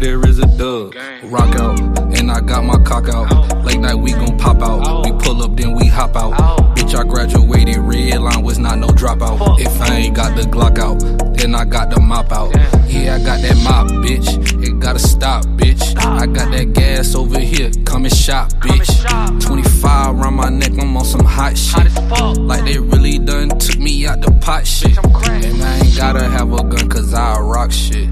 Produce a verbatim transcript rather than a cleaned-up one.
there is a dub. Rock out, and I got my cock out. Late night we gon' pop out. We pull up, then we hop out. Bitch, I graduated, red line was not no dropout. If I ain't got the Glock out, then I got the mop out. Yeah, I got that mop, bitch. It gotta stop, bitch. I got that gas over here, come and shop, bitch. twenty-five around my neck, I'm on some hot shit. Like they really done took me out the pot shit. And I ain't gotta have a gun, cause I rock shit.